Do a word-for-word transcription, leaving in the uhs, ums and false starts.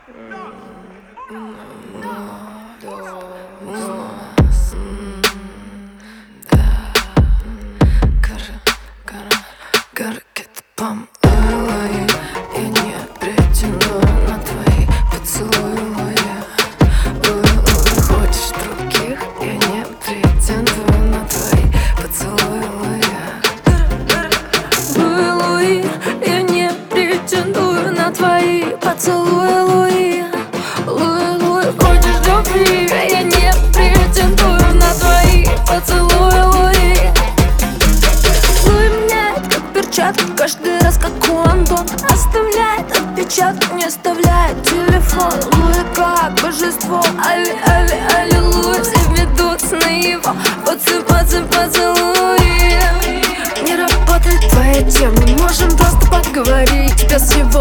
Помылай, я не претендую на твои поцелуи. Хочешь других, я не претендую на твои поцелуи. Луи, я не претендую на твои поцелуи. Луи, Луи, Луи, хочешь любви, я не претендую на твои поцелуи. Луи, Луи меняет как перчатку каждый раз, как Антон оставляет отпечаток, не оставляет телефон. Луи как божество, али, али, аллилуйя. Все ведутся на его поцелуй, поцелуи. Не работает твоя тема, можем просто поговорить без его